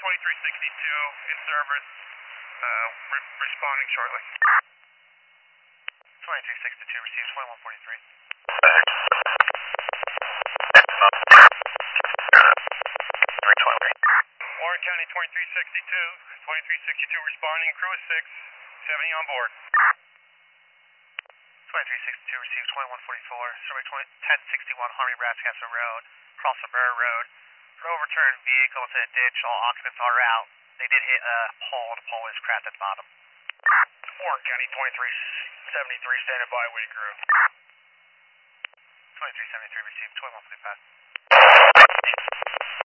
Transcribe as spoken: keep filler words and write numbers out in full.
twenty-three sixty-two in service, uh, re responding shortly. twenty-three sixty-two receives twenty-one forty-three. Warren County twenty-three sixty-two, twenty-three sixty-two responding, crew is six, seventy on board. twenty-three sixty-two receives twenty-one forty-four, survey ten sixty-one Harmony Rathcastle Road, across the Burr Road. An overturned vehicle into a ditch, all occupants are out. They did hit a pole, the pole is cracked at the bottom. Warren County twenty-three seventy-three, standing by, waiting crew. twenty-three seventy-three received twenty-one forty-five.